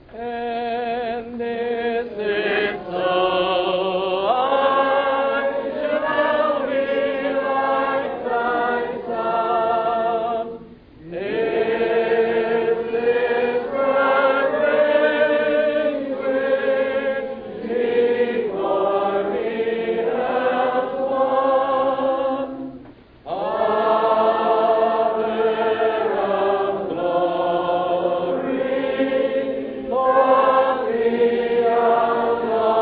And this is so, I shall be like thy Son. This is the grace which He for me has won. Honor of glory, glory of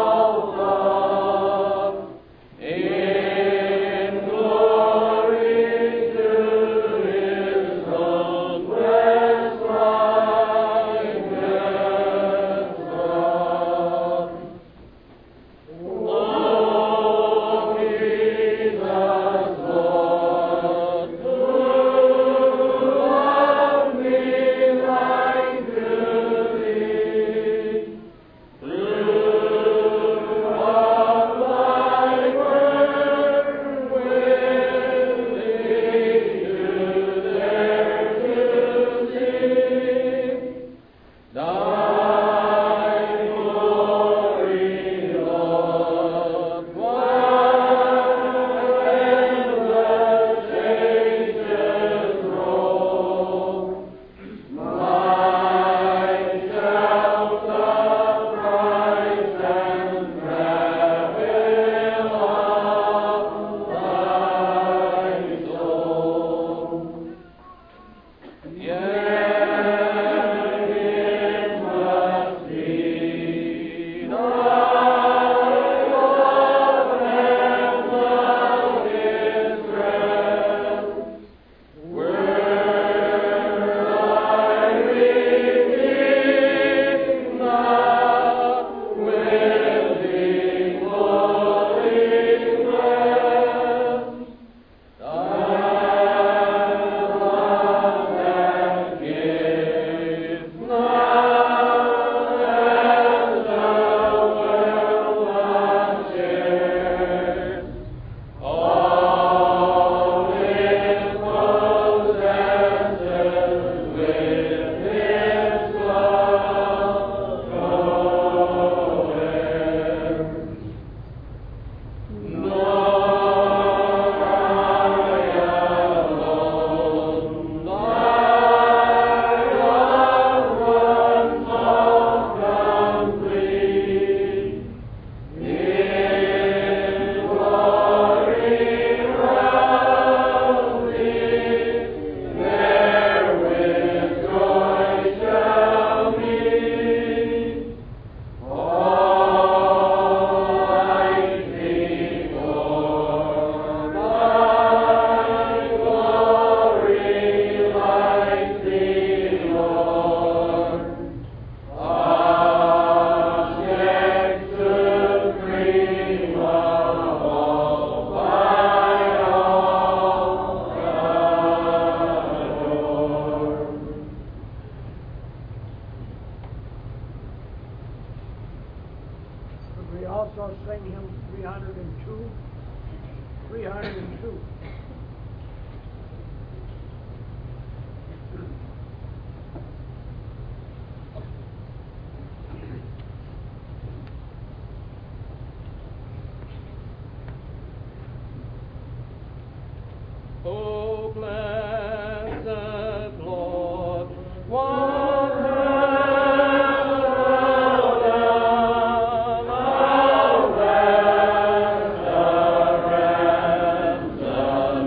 love, in glory to His own blessed likeness of. O Jesus, Lord, who love me like to Thee, through of Thy word with Thee to there to see Thy glory, Lord, while endless ages roll. My shelf of Christ and travel of Thy soul. Yet it must be Thy love and love is rest, where Thy redeemed love will be fully blessed. Thy love that gives not as thou wilt share all its possessions with His love nowhere. Nor I alone, Thy love was all complete. In glory round Thee, there with joy shall meet. All like Thee, Lord, Thy glory like Thee, Lord. Object supreme of all, by all adored. Could we also sing hymn 302? 302. O blessed Lord, what hast thou done? Thou hast the ransom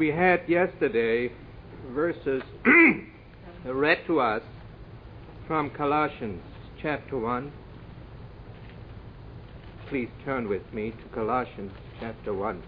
we had yesterday verses read to us from Colossians chapter 1. Please turn with me to Colossians chapter 1.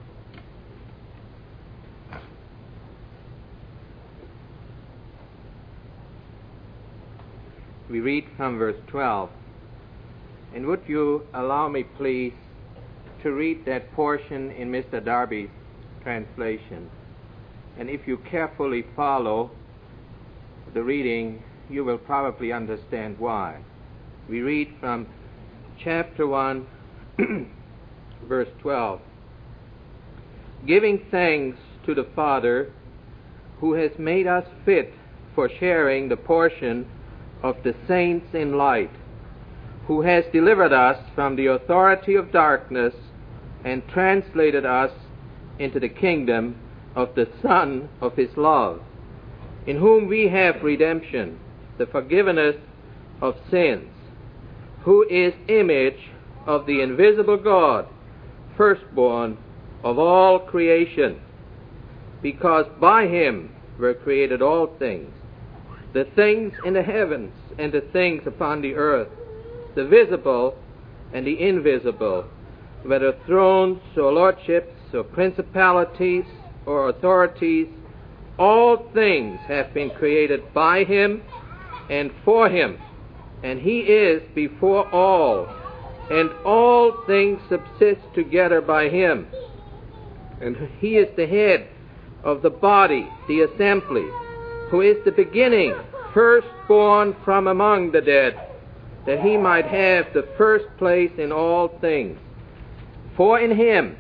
We read from verse 12. And would you allow me, please, to read that portion in Mr. Darby's translation? And if you carefully follow the reading, you will probably understand why. We read from chapter 1, verse 12. Giving thanks to the Father, who has made us fit for sharing the portion of the saints in light, who has delivered us from the authority of darkness and translated us into the kingdom of the Son of His love, in whom we have redemption, the forgiveness of sins, who is image of the invisible God, firstborn of all creation, because by Him were created all things, the things in the heavens and the things upon the earth, the visible and the invisible, whether thrones or lordships or principalities or authorities. All things have been created by Him and for Him, and He is before all, and all things subsist together by Him. And He is the head of the body, the assembly, who is the beginning, firstborn from among the dead, that He might have the first place in all things. For in Him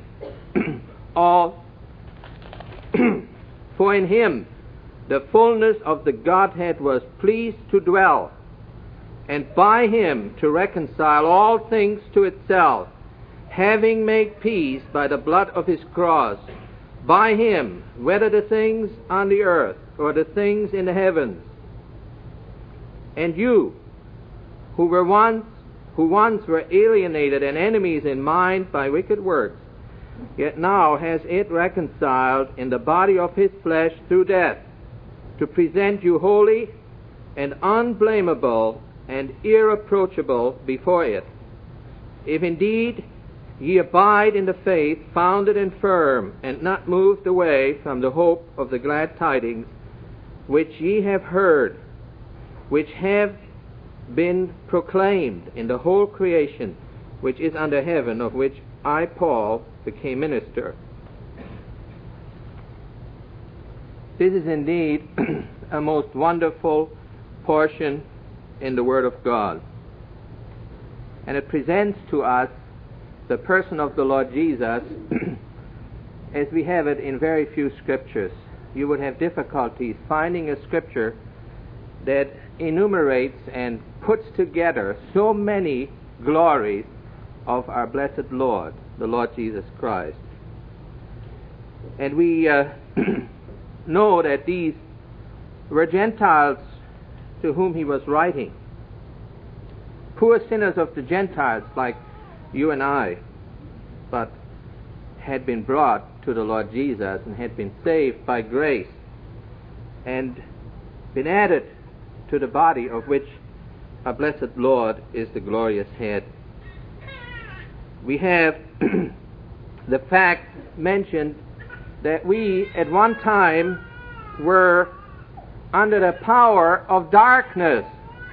the fullness of the Godhead was pleased to dwell, and by Him to reconcile all things to itself, having made peace by the blood of His cross. By Him, whether the things on the earth or the things in the heavens. And you, who once were alienated and enemies in mind by wicked works, yet now has it reconciled in the body of His flesh through death, to present you holy and unblameable and irreproachable before it. If indeed ye abide in the faith, founded and firm, and not moved away from the hope of the glad tidings, which ye have heard, which have been proclaimed in the whole creation which is under heaven, of which I, Paul, became minister. This is indeed a most wonderful portion in the Word of God. And it presents to us the person of the Lord Jesus as we have it in very few scriptures. You would have difficulties finding a scripture that enumerates and puts together so many glories of our blessed Lord, the Lord Jesus Christ. And we know that these were Gentiles to whom He was writing. Poor sinners of the Gentiles like you and I, but had been brought to the Lord Jesus and had been saved by grace and been added to the body of which our blessed Lord is the glorious head. We have the fact mentioned that we at one time were under the power of darkness.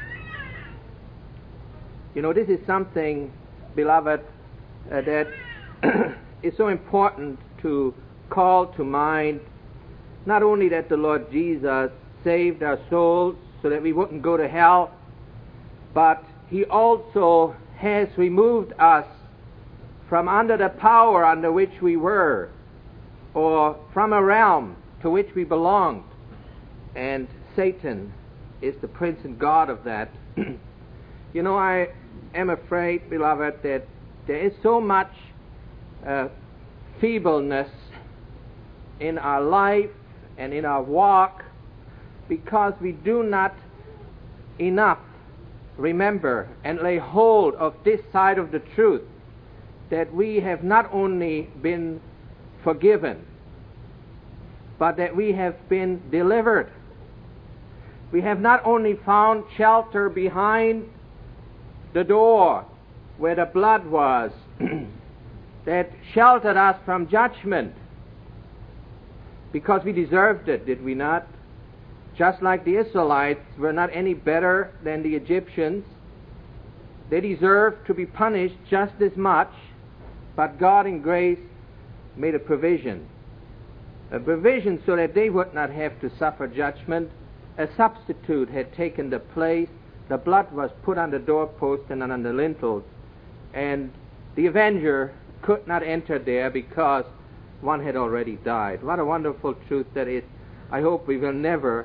You know, this is something, beloved, that is so important to call to mind. Not only that the Lord Jesus saved our souls so that we wouldn't go to hell, but He also has removed us from under the power under which we were, or from a realm to which we belonged. And Satan is the prince and god of that. You know, I am afraid, beloved, that there is so much feebleness in our life and in our walk because we do not enough remember and lay hold of this side of the truth, that we have not only been forgiven, but that we have been delivered. We have not only found shelter behind the door where the blood was that sheltered us from judgment, because we deserved it, did we not? Just like the Israelites were not any better than the Egyptians. They deserved to be punished just as much, but God in grace made a provision. A provision so that they would not have to suffer judgment. A substitute had taken the place. The blood was put on the doorpost and on the lintels, and the avenger could not enter there because one had already died. What a wonderful truth that is. I hope we will never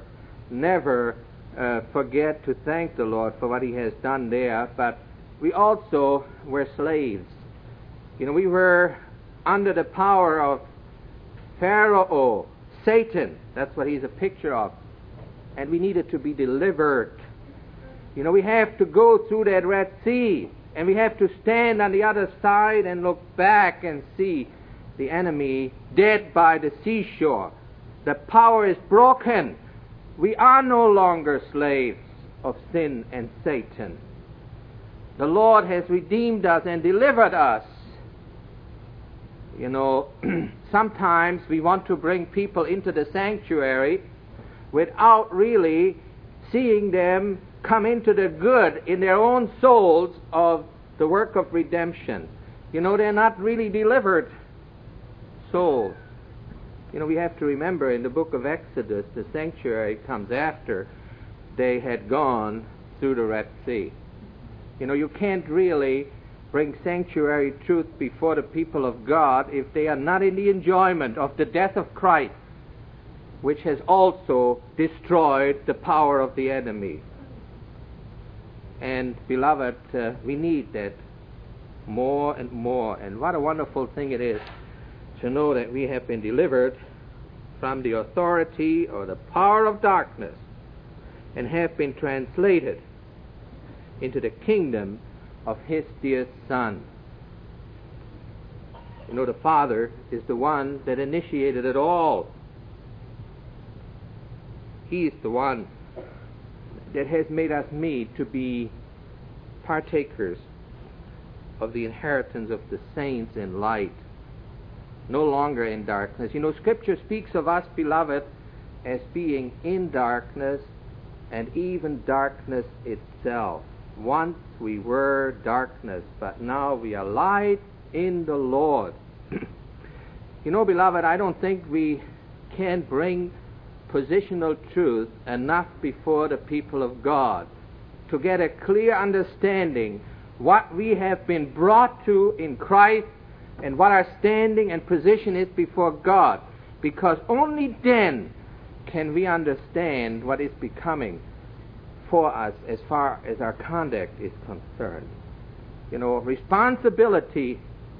forget to thank the Lord for what He has done there. But we also were slaves. We were under the power of Pharaoh, Satan. That's what he's a picture of. And we needed to be delivered. We have to go through that Red Sea, and we have to stand on the other side and look back and see the enemy dead by the seashore. The power is broken. We are no longer slaves of sin and Satan. The Lord has redeemed us and delivered us. Sometimes we want to bring people into the sanctuary without really seeing them come into the good in their own souls of the work of redemption. They're not really delivered souls. We have to remember in the book of Exodus, the sanctuary comes after they had gone through the Red Sea. You can't really bring sanctuary truth before the people of God if they are not in the enjoyment of the death of Christ, which has also destroyed the power of the enemy. And, beloved, we need that more and more. And what a wonderful thing it is to know that we have been delivered from the authority or the power of darkness and have been translated into the kingdom of His dear Son. The Father is the one that initiated it all. He is the one that has made us meet to be partakers of the inheritance of the saints in light, no longer in darkness. Scripture speaks of us, beloved, as being in darkness, and even darkness itself. Once we were darkness, but now we are light in the Lord. Beloved, I don't think we can bring positional truth enough before the people of God to get a clear understanding what we have been brought to in Christ and what our standing and position is before God, because only then can we understand what is becoming for us as far as our conduct is concerned. Responsibility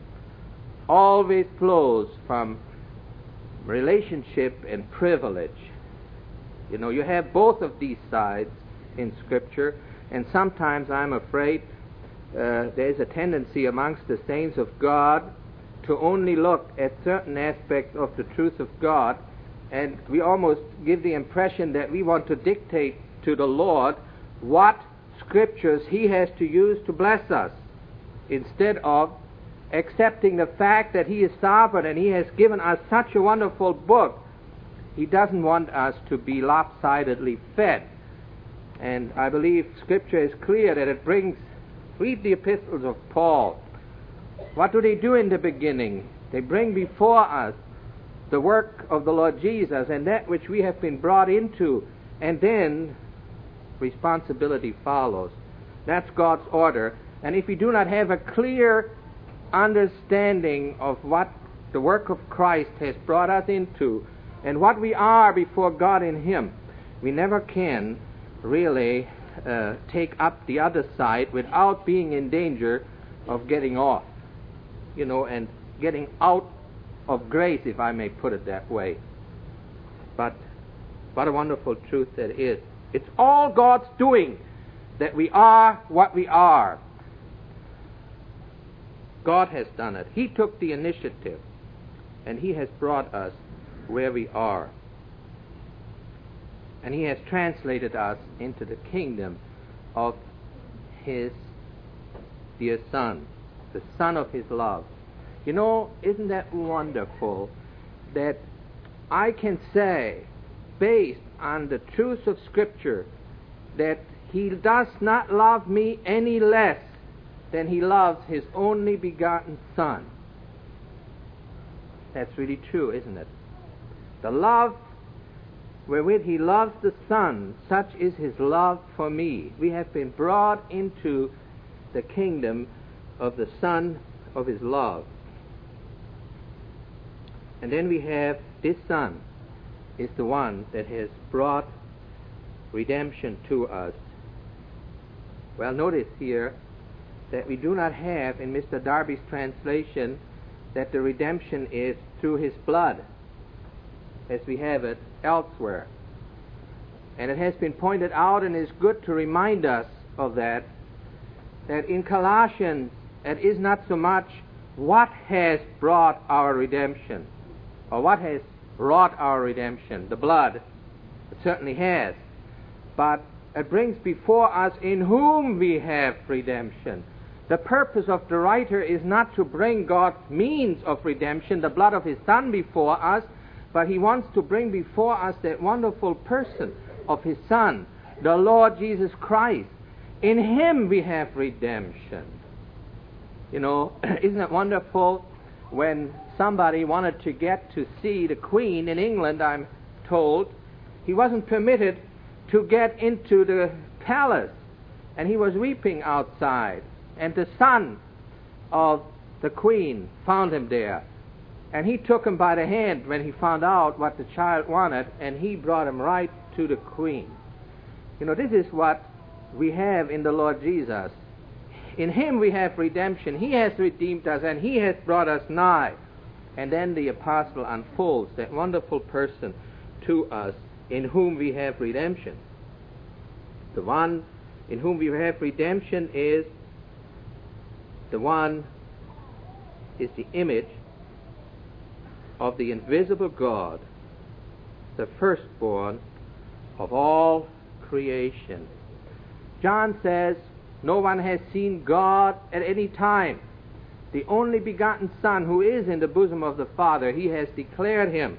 always flows from relationship and privilege. You have both of these sides in Scripture, and sometimes I'm afraid there's a tendency amongst the saints of God to only look at certain aspects of the truth of God, and we almost give the impression that we want to dictate to the Lord what Scriptures He has to use to bless us, instead of accepting the fact that He is sovereign and He has given us such a wonderful book. He doesn't want us to be lopsidedly fed. And I believe Scripture is clear that it brings... Read the epistles of Paul. What do they do in the beginning? They bring before us the work of the Lord Jesus and that which we have been brought into, and then responsibility follows. That's God's order. And if we do not have a clear understanding of what the work of Christ has brought us into and what we are before God in Him, we never can really take up the other side without being in danger of getting off, and getting out of grace, if I may put it that way. But what a wonderful truth that is. It's all God's doing that we are what we are. God has done it. He took the initiative, and He has brought us where we are. And He has translated us into the kingdom of His dear Son, the Son of His love. You know, isn't that wonderful that I can say, based on the truths of Scripture, that He does not love me any less than He loves His only begotten Son. That's really true, isn't it? The love wherewith He loves the Son, such is His love for me. We have been brought into the kingdom of the Son of His love. And then we have this Son is the one that has brought redemption to us. Well, notice here that we do not have in Mr. Darby's translation that the redemption is through His blood, as we have it elsewhere. And it has been pointed out, and is good to remind us of that in Colossians it is not so much what has brought our redemption, or what has wrought our redemption. The blood, it certainly has. But it brings before us in whom we have redemption. The purpose of the writer is not to bring God's means of redemption, the blood of His Son, before us, but he wants to bring before us that wonderful person of His Son, the Lord Jesus Christ. In Him we have redemption. You know, isn't it wonderful when somebody wanted to get to see the Queen in England, I'm told, he wasn't permitted to get into the palace, and he was weeping outside. And the son of the Queen found him there, and he took him by the hand when he found out what the child wanted, and he brought him right to the Queen. You know, this is what we have in the Lord Jesus. In Him we have redemption. He has redeemed us, and He has brought us nigh. And then the apostle unfolds that wonderful person to us in whom we have redemption. The one in whom we have redemption is the image of the invisible God, the firstborn of all creation. John says, no one has seen God at any time. The only begotten Son, who is in the bosom of the Father, He has declared Him.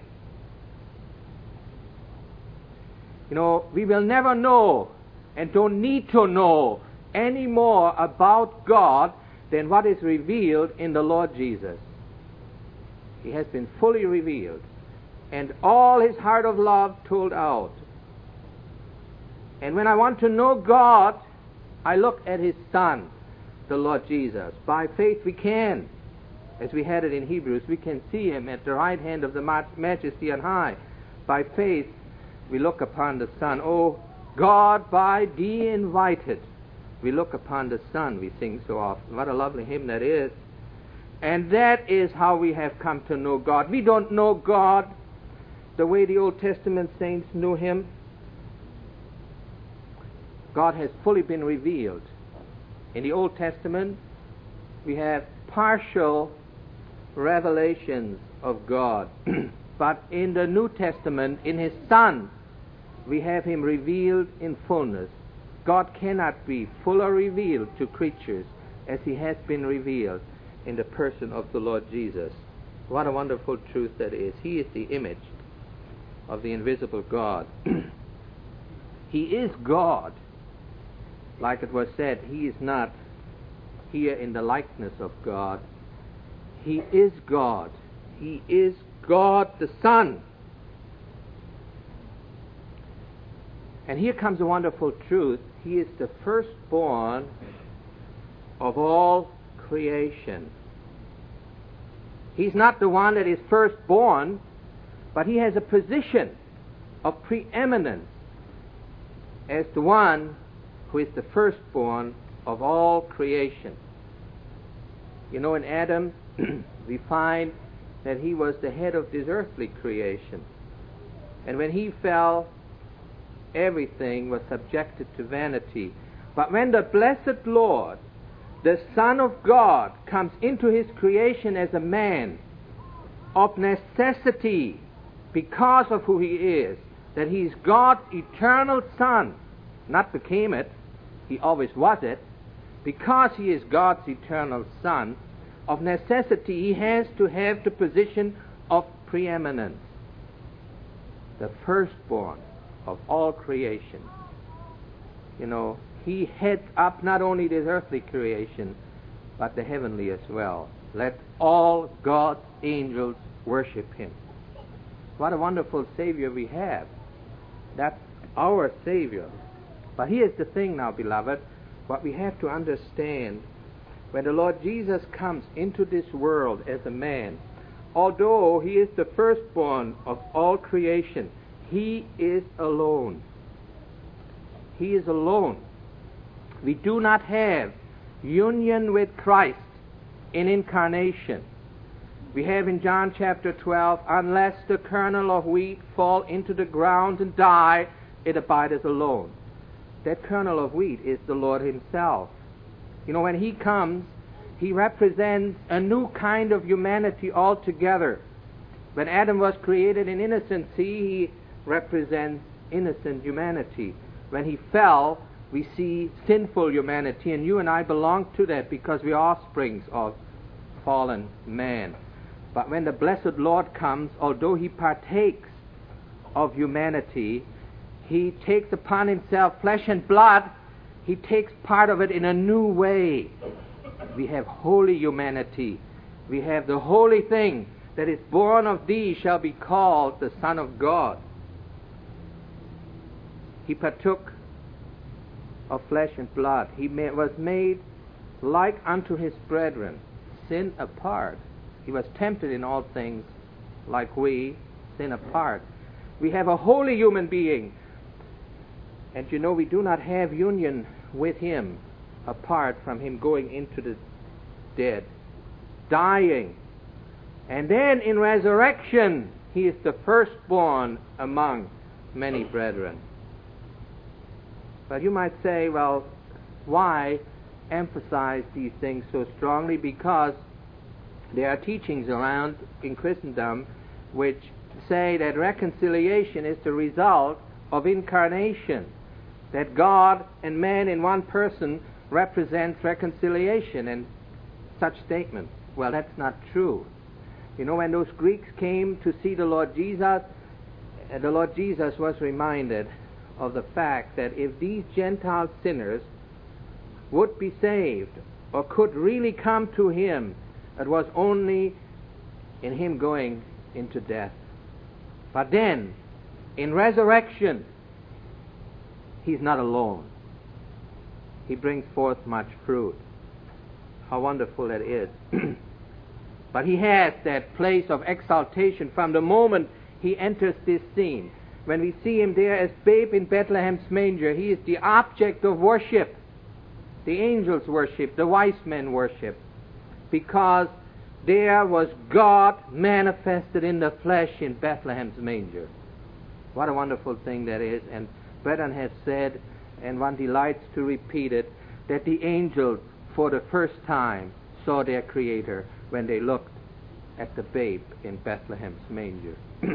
You know, we will never know and don't need to know any more about God than what is revealed in the Lord Jesus. He has been fully revealed, and all His heart of love told out. And when I want to know God, I look at His Son, the Lord Jesus. By faith we can, as we had it in Hebrews, we can see Him at the right hand of the Majesty on high. By faith we look upon the Son. Oh, God, by thee invited, we look upon the Son, we sing so often. What a lovely hymn that is. And that is how we have come to know God. We don't know God the way the Old Testament saints knew Him. God has fully been revealed. In the Old Testament, we have partial revelations of God. But in the New Testament, in His Son, we have Him revealed in fullness. God cannot be fuller revealed to creatures as He has been revealed in the person of the Lord Jesus. What a wonderful truth that is. He is the image of the invisible God. He is God. Like it was said, He is not here in the likeness of God. He is God. He is God the Son. And here comes a wonderful truth. He is the firstborn of all creation. He's not the one that is firstborn, but He has a position of preeminence as the one who is the firstborn of all creation. You know, in Adam, we find that he was the head of this earthly creation. And when he fell, everything was subjected to vanity. But when the blessed Lord, the Son of God, comes into His creation as a man, of necessity, because of who He is, that He is God's eternal Son, not became it, He always was it. Because He is God's eternal Son, of necessity He has to have the position of preeminence, the firstborn of all creation. You know, He heads up not only this earthly creation, but the heavenly as well. Let all God's angels worship Him. What a wonderful Savior we have. That's our Savior. But here's the thing now, beloved, what we have to understand. When the Lord Jesus comes into this world as a man, although He is the firstborn of all creation, He is alone. He is alone. We do not have union with Christ in incarnation. We have in John chapter 12, unless the kernel of wheat fall into the ground and die, it abideth alone. That kernel of wheat is the Lord Himself. You know, when He comes, He represents a new kind of humanity altogether. When Adam was created in innocency, he represents innocent humanity. When he fell, we see sinful humanity, and you and I belong to that because we are offsprings of fallen man. But when the blessed Lord comes, although He partakes of humanity, He takes upon Himself flesh and blood. He takes part of it in a new way. We have holy humanity. We have the holy thing that is born of thee shall be called the Son of God. He partook of flesh and blood. He was made like unto His brethren, sin apart. He was tempted in all things like we, sin apart. We have a holy human being. And you know, we do not have union with Him apart from Him going into the dead, dying. And then in resurrection, He is the firstborn among many brethren. But you might say, well, why emphasize these things so strongly? Because there are teachings around in Christendom which say that reconciliation is the result of incarnation, that God and man in one person represents reconciliation, and such statements. Well, that's not true. You know, when those Greeks came to see the Lord Jesus was reminded of the fact that if these Gentile sinners would be saved or could really come to Him, it was only in Him going into death. But then, in resurrection, He's not alone. He brings forth much fruit. How wonderful that is. But He has that place of exaltation from the moment He enters this scene. When we see Him there as babe in Bethlehem's manger, He is the object of worship. The angels worship, the wise men worship, because there was God manifested in the flesh in Bethlehem's manger. What a wonderful thing that is. And brethren have said, and one delights to repeat it, that the angels for the first time saw their Creator when they looked at the babe in Bethlehem's manger.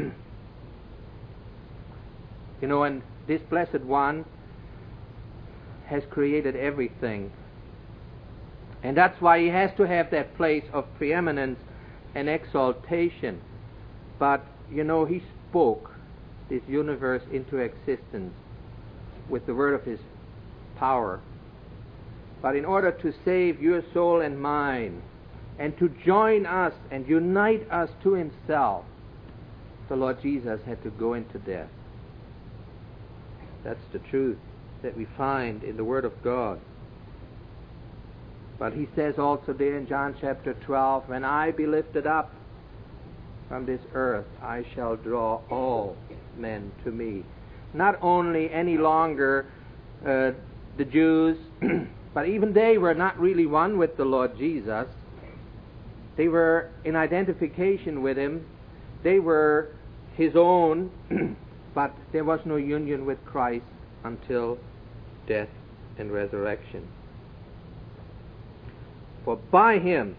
You know, and this Blessed One has created everything. And that's why He has to have that place of preeminence and exaltation. But, you know, He spoke this universe into existence with the word of His power. But in order to save your soul and mine, and to join us and unite us to Himself, the Lord Jesus had to go into death. That's the truth that we find in the Word of God. But He says also there in John chapter 12, when I be lifted up from this earth, I shall draw all men to me. Not only any longer the Jews, but even they were not really one with the Lord Jesus. They were in identification with Him. They were His own, but there was no union with Christ until death and resurrection. For by Him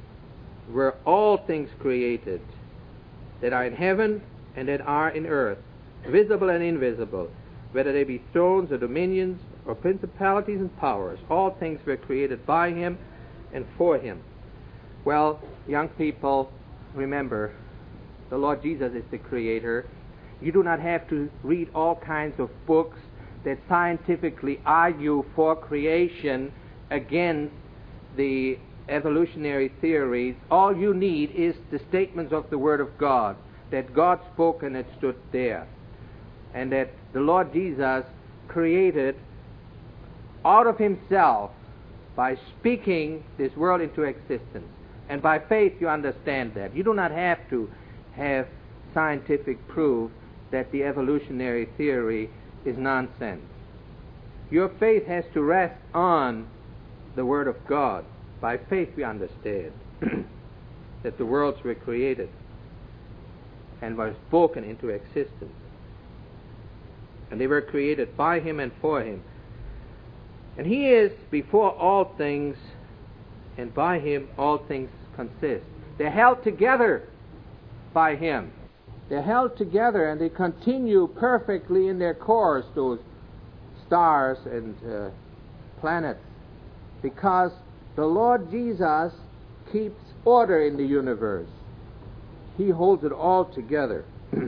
were all things created, that are in heaven and that are in earth, visible and invisible, whether they be thrones or dominions or principalities and powers. All things were created by him and for him. Well, young people, remember, the Lord Jesus is the Creator. You do not have to read all kinds of books that scientifically argue for creation against the evolutionary theories. All you need is the statements of the Word of God, that God spoke and it stood there, and that the Lord Jesus created out of himself by speaking this world into existence. And by faith you understand that. You do not have to have scientific proof that the evolutionary theory is nonsense. Your faith has to rest on the Word of God. By faith we understand that the worlds were created and were spoken into existence. And they were created by him and for him. And he is before all things, and by him all things consist. They're held together by him. They're held together and they continue perfectly in their course, those stars and planets, because the Lord Jesus keeps order in the universe. He holds it all together.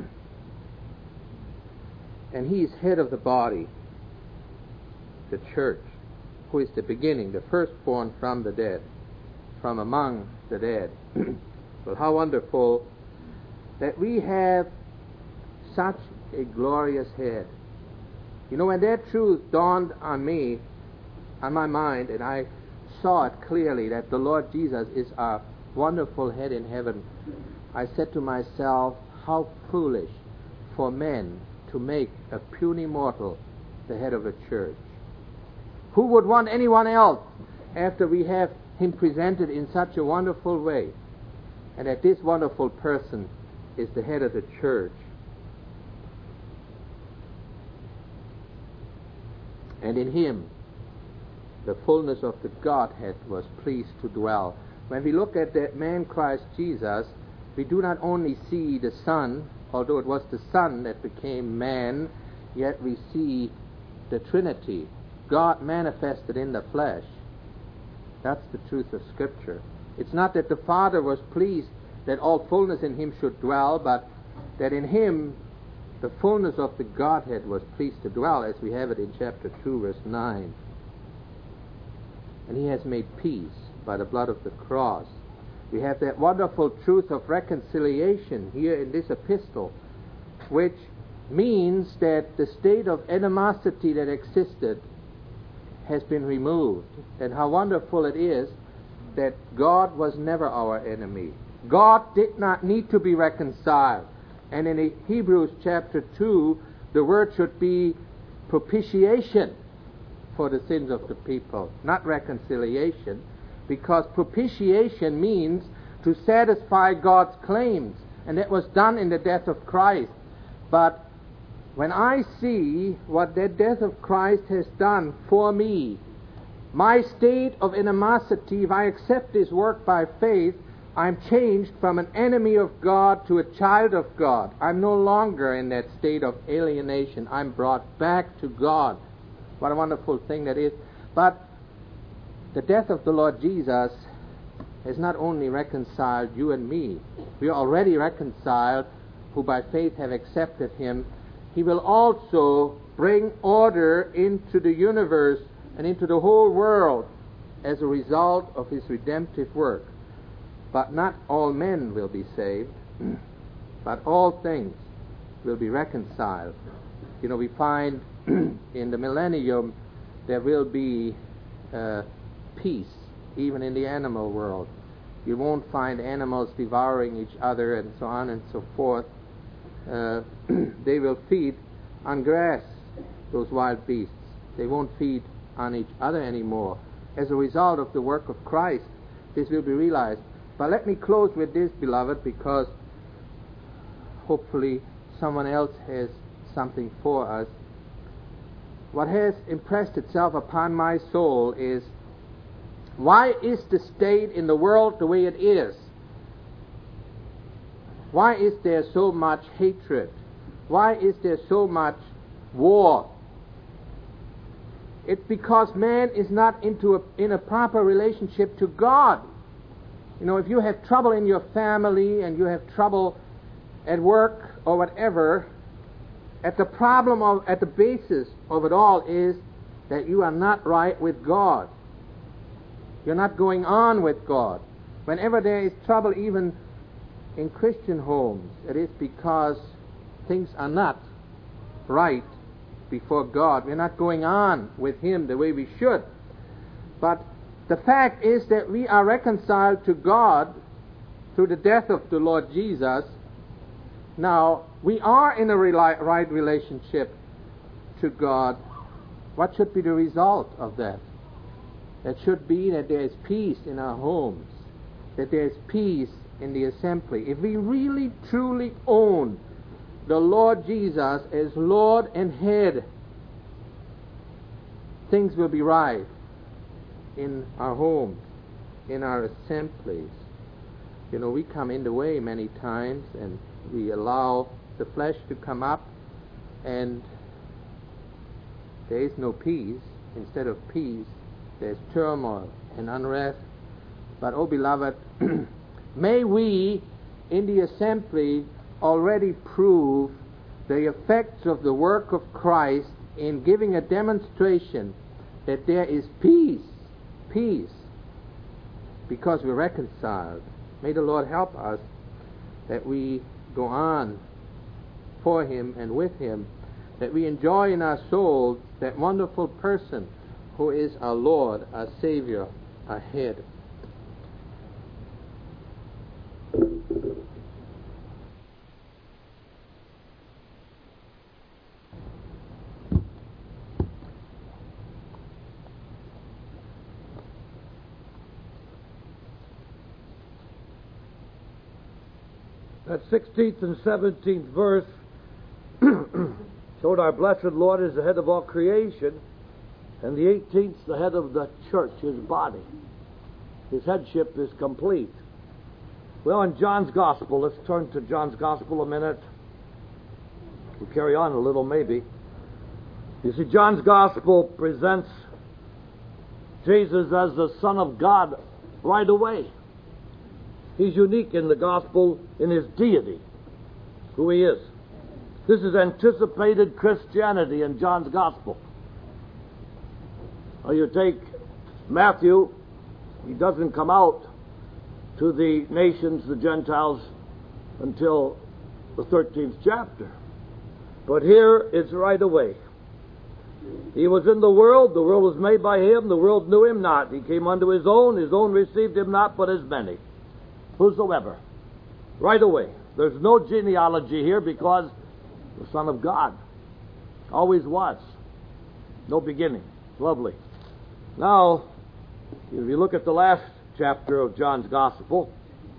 And he is head of the body, the church, who is the beginning, the firstborn from the dead, from among the dead. Well, how wonderful that we have such a glorious head. You know, when that truth dawned on me, on my mind, and I saw it clearly that the Lord Jesus is our wonderful head in heaven, I said to myself, how foolish for men to make a puny mortal the head of a church. Who would want anyone else after we have him presented in such a wonderful way? And that this wonderful person is the head of the church. And in him the fullness of the Godhead was pleased to dwell. When we look at that man Christ Jesus, we do not only see the Son, although it was the Son that became man, yet we see the Trinity, God manifested in the flesh. That's the truth of Scripture. It's not that the Father was pleased that all fullness in him should dwell, but that in him the fullness of the Godhead was pleased to dwell, as we have it in chapter 2, verse 9. And he has made peace by the blood of the cross. We have that wonderful truth of reconciliation here in this epistle, which means that the state of animosity that existed has been removed. And how wonderful it is that God was never our enemy. God did not need to be reconciled. And in Hebrews chapter 2, the word should be propitiation for the sins of the people, not reconciliation, because propitiation means to satisfy God's claims, and that was done in the death of Christ. But when I see what that death of Christ has done for me, my state of animosity, if I accept His work by faith, I'm changed from an enemy of God to a child of God. I'm no longer in that state of alienation. I'm brought back to God. What a wonderful thing that is. But the death of the Lord Jesus has not only reconciled you and me. We are already reconciled who by faith have accepted Him. He will also bring order into the universe and into the whole world as a result of His redemptive work. But not all men will be saved, but all things will be reconciled. You know, we find in the millennium there will be peace, even in the animal world. You won't find animals devouring each other and so on and so forth. They will feed on grass, those wild beasts. They won't feed on each other anymore. As a result of the work of Christ, this will be realized. But let me close with this, beloved, because hopefully someone else has something for us. What has impressed itself upon my soul is, why is the state in the world the way it is? Why is there so much hatred? Why is there so much war? It's because man is not in a proper relationship to God. You know, if you have trouble in your family and you have trouble at work or whatever, at the basis of it all is that you are not right with God. You're not going on with God. Whenever there is trouble, even in Christian homes, it is because things are not right before God. We're not going on with Him the way we should. But the fact is that we are reconciled to God through the death of the Lord Jesus. Now, we are in a right relationship to God. What should be the result of that? It should be that there is peace in our homes, that there is peace in the assembly. If we really, truly own the Lord Jesus as Lord and Head, things will be right in our homes, in our assemblies. You know, we come in the way many times and we allow the flesh to come up, and there is no peace. Instead of peace, there's turmoil and unrest. But, oh beloved, may we in the assembly already prove the effects of the work of Christ in giving a demonstration that there is peace, because we're reconciled. May the Lord help us that we go on for Him and with Him, that we enjoy in our souls that wonderful person who is our Lord, our Savior, our Head. That 16th and 17th verse showed our blessed Lord is the head of all creation, and the 18th the head of the church, His body. His headship is complete. Well, in John's Gospel, let's turn to John's Gospel a minute. We'll carry on a little, maybe. You see, John's Gospel presents Jesus as the Son of God right away. He's unique in the Gospel in His deity, who He is. This is anticipated Christianity in John's Gospel. Now you take Matthew, he doesn't come out to the nations, the Gentiles, until the 13th chapter. But here it's right away. He was in the world was made by Him, the world knew Him not. He came unto His own received Him not, but as many. Whosoever. Right away. There's no genealogy here because the Son of God always was. No beginning. Lovely. Now, if you look at the last chapter of John's Gospel,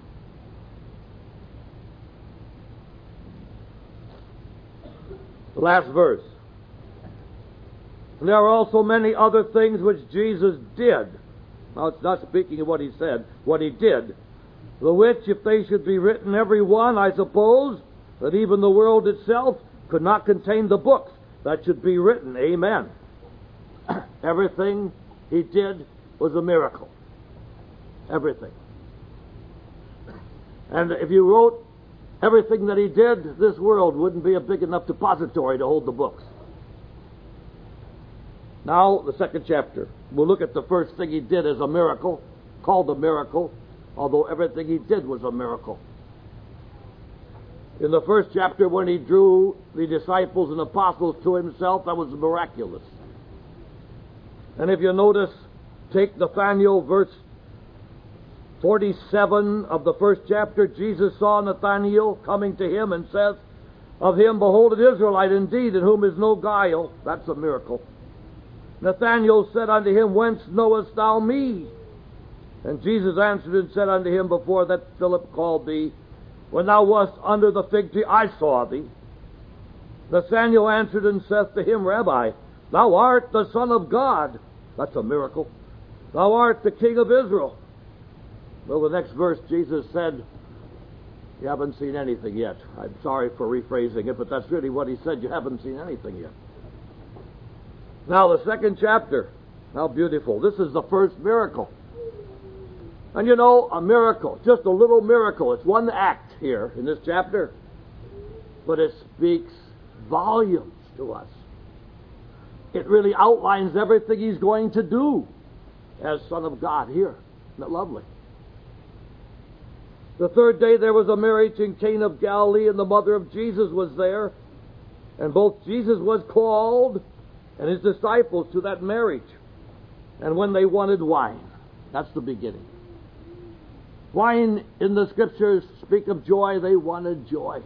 the last verse. And there are also many other things which Jesus did. Now, it's not speaking of what He said, what He did. The which, if they should be written every one, I suppose that even the world itself could not contain the books that should be written. Amen. Everything He did was a miracle. Everything. And if you wrote everything that He did, this world wouldn't be a big enough depository to hold the books. Now, the second chapter. We'll look at the first thing He did as a miracle, called a miracle, although everything He did was a miracle. In the first chapter, when He drew the disciples and apostles to Himself, that was miraculous. And if you notice, take Nathanael, verse 47 of the first chapter. Jesus saw Nathanael coming to Him and says, of him, behold, an Israelite indeed, in whom is no guile. That's a miracle. Nathanael said unto Him, whence knowest thou me? And Jesus answered and said unto him, before that Philip called thee, when thou wast under the fig tree, I saw thee. Nathanael answered and saith to him, Rabbi, thou art the Son of God. That's a miracle. Thou art the King of Israel. Well, the next verse, Jesus said, You haven't seen anything yet. I'm sorry for rephrasing it, but that's really what he said. You haven't seen anything yet. Now, the second chapter. How beautiful. This is the first miracle. And you know, a miracle, just a little miracle. It's one act here in this chapter, but it speaks volumes to us. It really outlines everything he's going to do as Son of God here. Isn't that lovely? The third day there was a marriage in Cana of Galilee, and the mother of Jesus was there. And both Jesus was called and his disciples to that marriage. And when they wanted wine, that's the beginning. Wine in the Scriptures speak of joy. They wanted joy.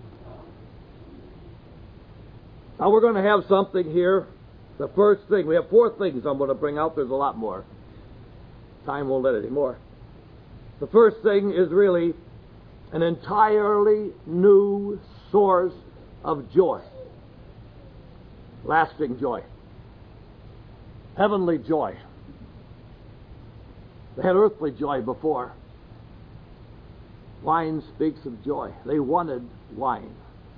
Now we're going to have something here. The first thing, we have four things I'm going to bring out. There's a lot more. Time won't let it anymore. The first thing is really an entirely new source of joy. Lasting joy. Heavenly joy. They had earthly joy before. Wine speaks of joy. They wanted wine.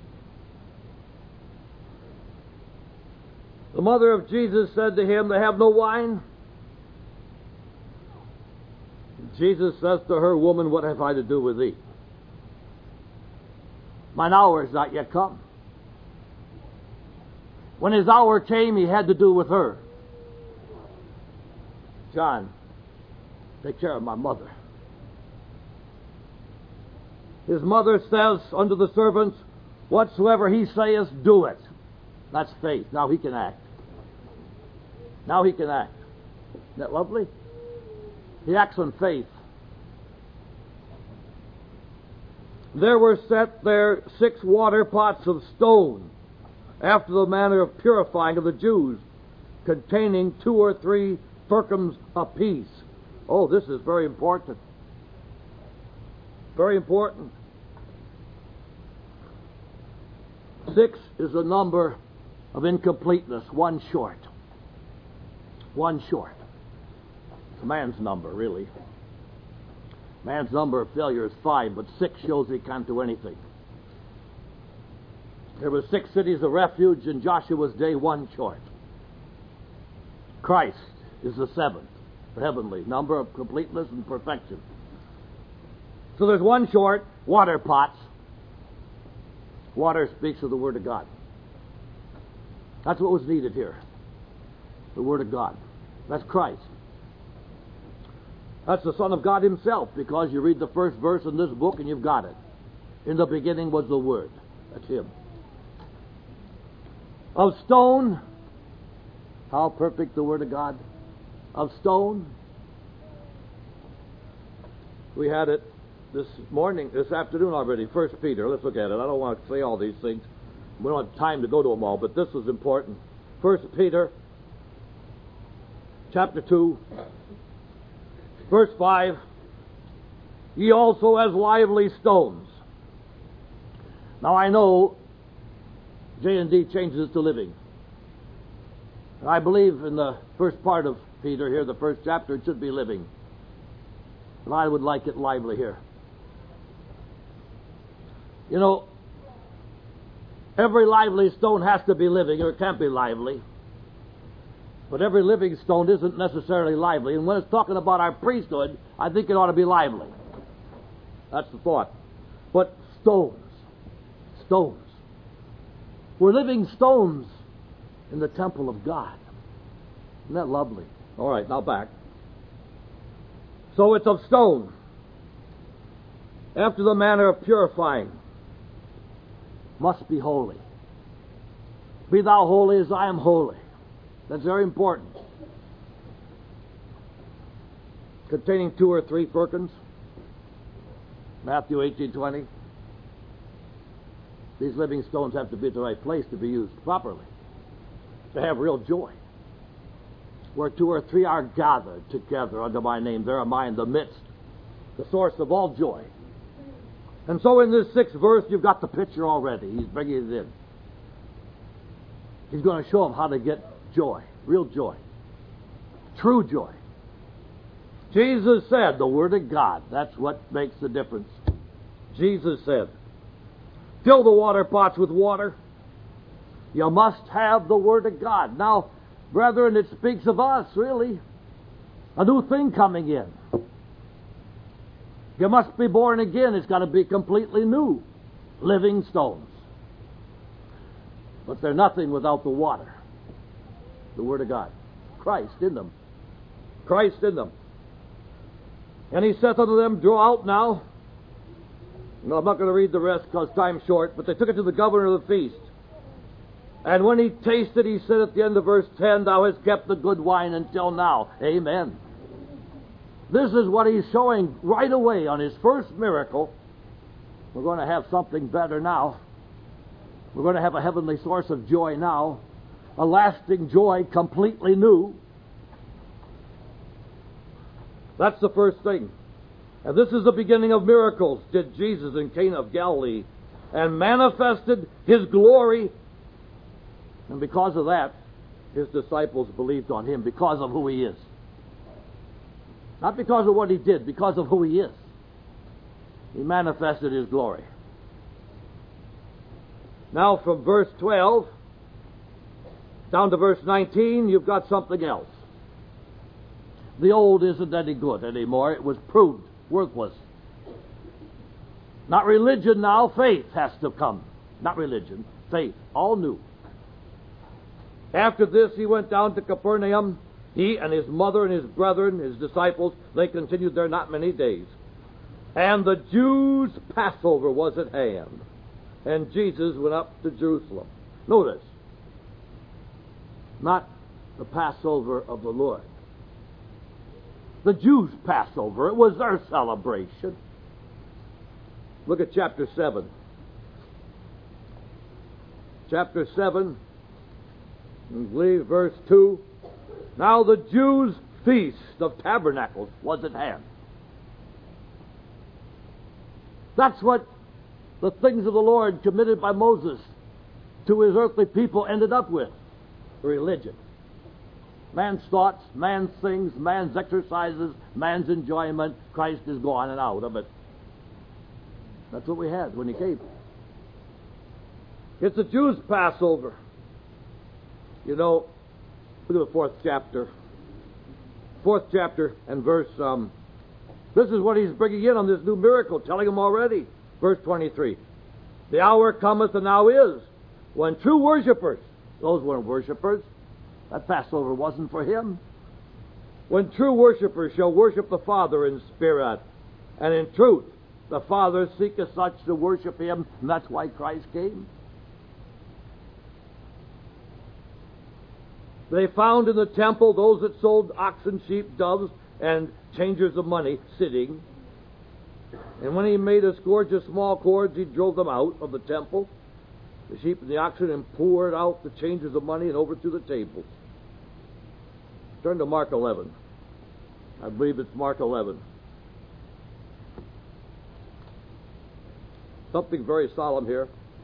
The mother of Jesus said to him, "They have no wine." Jesus says to her, "Woman, what have I to do with thee? Mine hour is not yet come." When his hour came, he had to do with her. "John, take care of my mother." His mother says unto the servants, "Whatsoever he saith, do it." That's faith. Now he can act. Now he can act. Isn't that lovely? He acts on faith. There were set there 6 water pots of stone, after the manner of purifying of the Jews, containing 2 or 3 firkins apiece. Oh, this is very important. Very important. 6 is a number of incompleteness, 1 short. 1 short. It's a man's number, really. Man's number of failure is 5, but 6 shows he can't do anything. There were 6 cities of refuge in Joshua's day, 1 short. Christ is the 7th, the heavenly number of completeness and perfection. So there's 1 short, water pots. Water speaks of the Word of God. That's what was needed here. The Word of God. That's Christ. That's the Son of God himself, because you read the first verse in this book and you've got it. In the beginning was the Word. That's him. Of stone, how perfect the Word of God. Of stone, we had it this afternoon already, 1 Peter. Let's look at it. I don't want to say all these things. We don't have time to go to them all, but this is important. 1 Peter, chapter 2, verse 5. Ye also as lively stones. Now I know J&D changes it to living. I believe in the first part of Peter here, the first chapter, it should be living. But I would like it lively here. You know, every lively stone has to be living, or it can't be lively. But every living stone isn't necessarily lively. And when it's talking about our priesthood, I think it ought to be lively. That's the thought. But stones. We're living stones in the temple of God. Isn't that lovely? All right, now back. So it's of stone, after the manner of purifying. Must be holy. Be thou holy as I am holy. That's very important. Containing 2 or 3 firkins. Matthew 18:20. These living stones have to be at the right place to be used properly, to have real joy. Where 2 or 3 are gathered together under my name, there am I in the midst, the source of all joy. And so in this 6th verse, you've got the picture already. He's bringing it in. He's going to show them how to get joy, real joy, true joy. Jesus said, the Word of God, that's what makes the difference. Jesus said, fill the water pots with water. You must have the Word of God. Now, brethren, it speaks of us, really. A new thing coming in. You must be born again. It's got to be completely new. Living stones. But they're nothing without the water. The Word of God. Christ in them. Christ in them. And he saith unto them, draw out now. No, I'm not going to read the rest because time's short, but they took it to the governor of the feast. And when he tasted, he said at the end of verse 10, thou hast kept the good wine until now. Amen. This is what he's showing right away on his first miracle. We're going to have something better now. We're going to have a heavenly source of joy now. A lasting joy, completely new. That's the first thing. And this is the beginning of miracles, did Jesus in Cana of Galilee, and manifested his glory. And because of that, his disciples believed on him, because of who he is. Not because of what he did, because of who he is. He manifested his glory. Now from verse 12 down to verse 19, you've got something else. The old isn't any good anymore. It was proved worthless. Not religion now, faith has to come. Not religion, faith, all new. After this, he went down to Capernaum. He and his mother and his brethren, his disciples, they continued there not many days. And the Jews' Passover was at hand. And Jesus went up to Jerusalem. Notice, not the Passover of the Lord. The Jews' Passover, it was their celebration. Look at chapter 7. Chapter 7, I believe verse 2. Now the Jews' feast of tabernacles was at hand. That's what the things of the Lord committed by Moses to his earthly people ended up with. Religion. Man's thoughts, man's things, man's exercises, man's enjoyment. Christ is gone and out of it. That's what we had when he came. It's the Jews' Passover. You know, look at the fourth chapter. Fourth chapter and verse, this is what he's bringing in on this new miracle, telling them already. Verse 23. The hour cometh and now is, when true worshipers, those weren't worshipers, that Passover wasn't for him. When true worshipers shall worship the Father in spirit and in truth, the Father seeketh such to worship him, and that's why Christ came. They found in the temple those that sold oxen, sheep, doves, and changers of money sitting. And when he made a scourge of small cords, he drove them out of the temple, the sheep and the oxen, and poured out the changers of money and overthrew the tables. Turn to Mark 11. I believe it's Mark 11. Something very solemn here.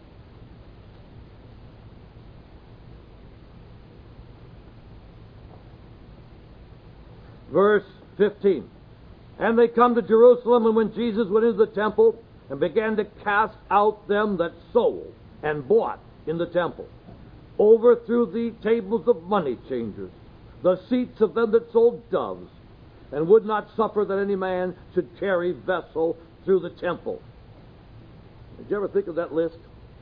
Verse 15. And they come to Jerusalem, and when Jesus went into the temple and began to cast out them that sold and bought in the temple, overthrew the tables of money changers, the seats of them that sold doves, and would not suffer that any man should carry vessel through the temple. Did you ever think of that list?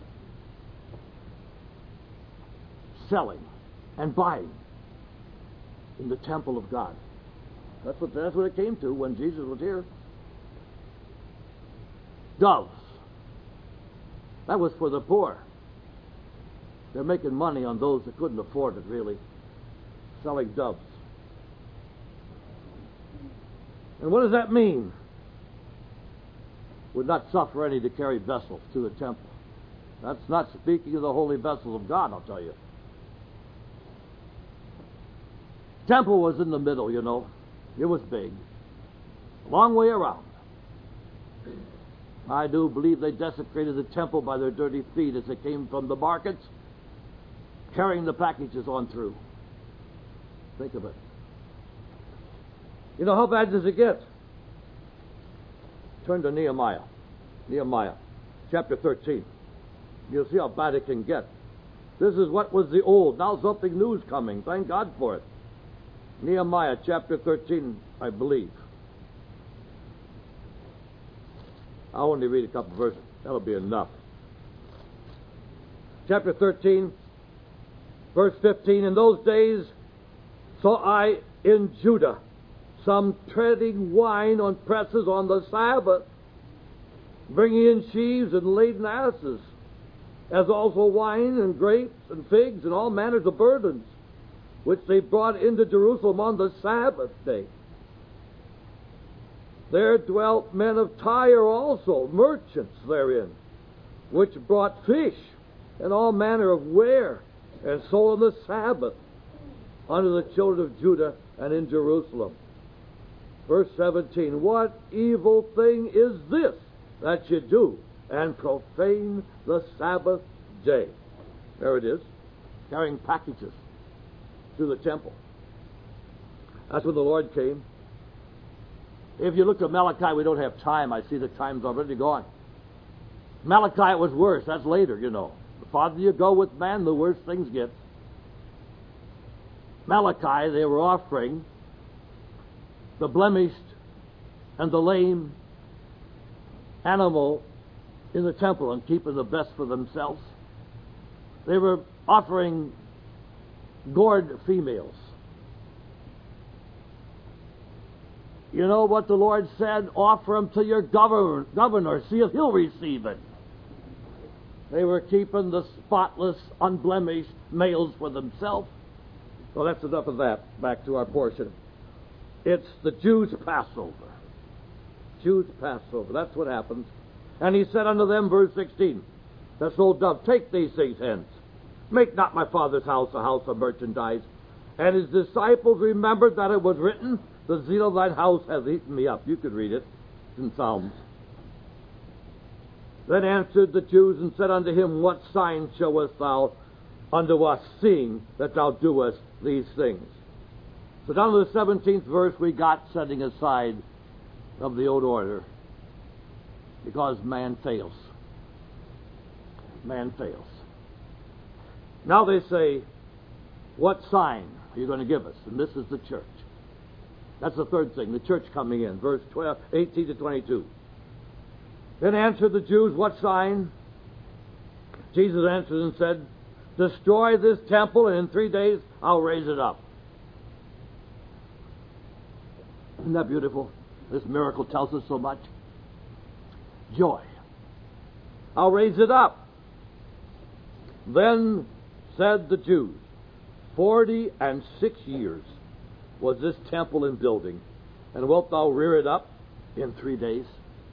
Selling and buying in the temple of God. That's what it came to when Jesus was here. Doves. That was for the poor. They're making money on those that couldn't afford it, really. Selling doves. And what does that mean? Would not suffer any to carry vessels to the temple. That's not speaking of the holy vessels of God, I'll tell you. Temple was in the middle, you know. It was big. Long way around. I do believe they desecrated the temple by their dirty feet as they came from the markets, carrying the packages on through. Think of it. You know, how bad does it get? Turn to Nehemiah. Nehemiah chapter 13. You'll see how bad it can get. This is what was the old. Now something new is coming. Thank God for it. Nehemiah chapter 13, I believe. I'll only read a couple verses. That'll be enough. Chapter 13, verse 15. In those days saw I in Judah some treading wine on presses on the Sabbath, bringing in sheaves and laden asses, as also wine and grapes and figs and all manners of burdens, which they brought into Jerusalem on the Sabbath day. There dwelt men of Tyre also, merchants therein, which brought fish and all manner of ware, and sold on the Sabbath unto the children of Judah and in Jerusalem. Verse 17, what evil thing is this that you do, and profane the Sabbath day? There it is, carrying packages to the temple. That's when the Lord came. If you look at Malachi, we don't have time. I see the time's already gone. Malachi was worse. That's later, you know. The farther you go with man, the worse things get. Malachi, they were offering the blemished and the lame animal in the temple and keeping the best for themselves. They were offering gored females. You know what the Lord said? Offer them to your governor, see if he'll receive it. They were keeping the spotless, unblemished males for themselves. Well, that's enough of that. Back to our portion. It's the Jews' Passover. Jews' Passover. That's what happens. And he said unto them, verse 16, that sold dove, take these things hence. Make not my Father's house a house of merchandise. And his disciples remembered that it was written, the zeal of thine house hath eaten me up. You could read it. It's in Psalms. Then answered the Jews and said unto him, what sign showest thou unto us, seeing that thou doest these things? So down to the 17th verse we got setting aside of the old order, because man fails. Man fails. Now they say, what sign are you going to give us? And this is the church. That's the third thing, the church coming in. Verse 18 to 22. Then answered the Jews, what sign? Jesus answered and said, destroy this temple, and in 3 days I'll raise it up. Isn't that beautiful? This miracle tells us so much. Joy. I'll raise it up. Then said the Jews, 46 years was this temple in building, and wilt thou rear it up in 3 days?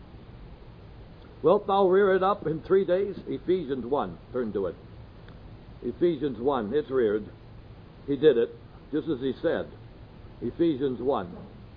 Wilt thou rear it up in 3 days? Ephesians 1. Turn to it. Ephesians 1. It's reared. He did it, just as he said. Ephesians 1.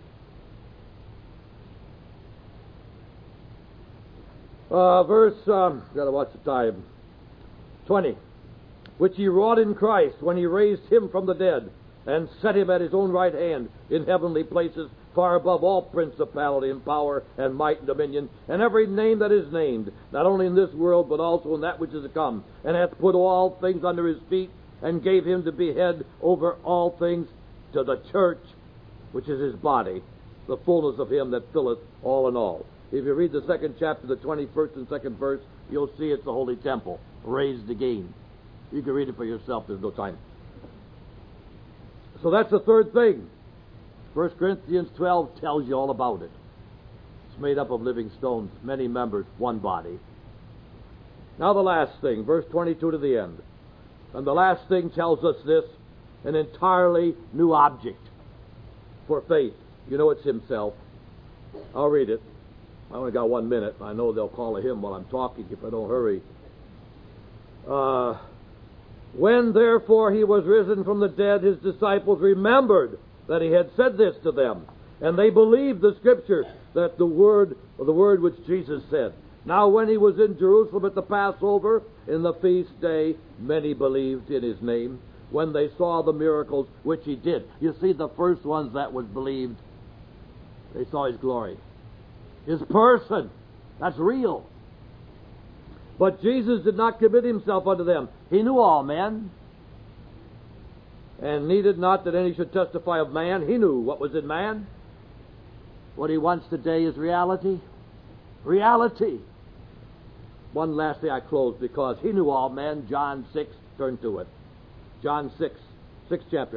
Gotta watch the time. 20. Which he wrought in Christ when he raised him from the dead and set him at his own right hand in heavenly places, far above all principality and power and might and dominion, and every name that is named, not only in this world, but also in that which is to come, and hath put all things under his feet, and gave him to be head over all things to the church, which is his body, the fullness of him that filleth all in all. If you read the 2nd chapter, the 21st and 2nd verse, you'll see it's the holy temple, raised again. You can read it for yourself, there's no time. So that's the third thing. 1 Corinthians 12 tells you all about it. It's made up of living stones, many members, one body. Now the last thing, verse 22 to the end. And the last thing tells us this, an entirely new object for faith. You know, it's himself. I'll read it. I only got 1 minute. I know they'll call a hymn while I'm talking if I don't hurry. When therefore he was risen from the dead, his disciples remembered that he had said this to them, and they believed the Scripture, that the word which Jesus said. Now when he was in Jerusalem at the Passover, in the feast day, many believed in his name, when they saw the miracles which he did. You see, the first ones that was believed, they saw his glory. His person, that's real. But Jesus did not commit himself unto them. He knew all men, and needed not that any should testify of man. He knew what was in man. What he wants today is reality. Reality. One last thing I close, because he knew all men. John 6, turn to it. John 6, 6th chapter.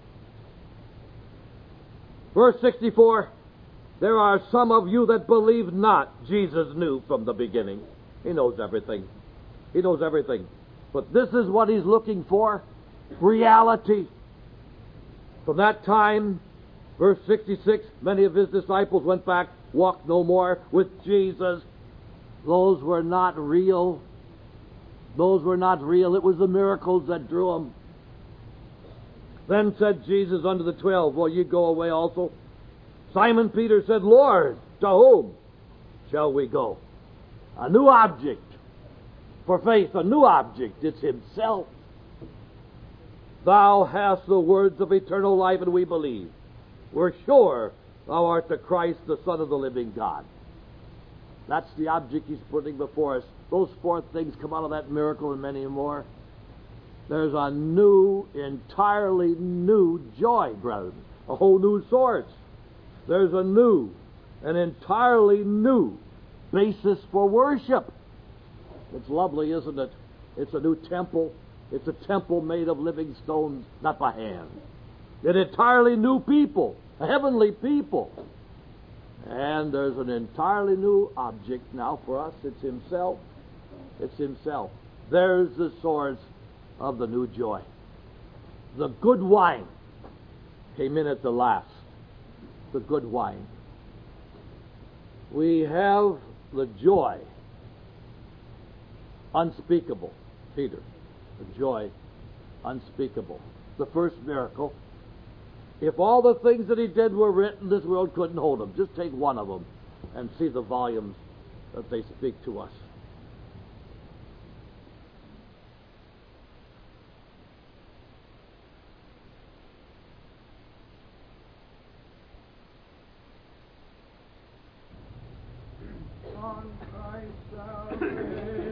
Verse 64, there are some of you that believe not. Jesus knew from the beginning. He knows everything. He knows everything. But this is what he's looking for. Reality. From that time, verse 66, many of his disciples went back, walked no more with Jesus. Those were not real. Those were not real. It was the miracles that drew them. Then said Jesus unto the 12, will ye go away also? Simon Peter said, Lord, to whom shall we go? A new object for faith, a new object. It's himself. Thou hast the words of eternal life, and we believe. We're sure thou art the Christ, the Son of the living God. That's the object he's putting before us. Those four things come out of that miracle and many more. There's a new, entirely new joy, brethren. A whole new source. There's a new, an entirely new basis for worship. It's lovely, isn't it? It's a new temple. It's a temple made of living stones, not by hand. An entirely new people, a heavenly people. And there's an entirely new object now for us. It's himself. It's himself. There's the source of the new joy. The good wine came in at the last. The good wine. We have the joy unspeakable. Peter, the joy unspeakable. The first miracle. If all the things that he did were written, this world couldn't hold them. Just take one of them and see the volumes that they speak to us. On Christ's salvation.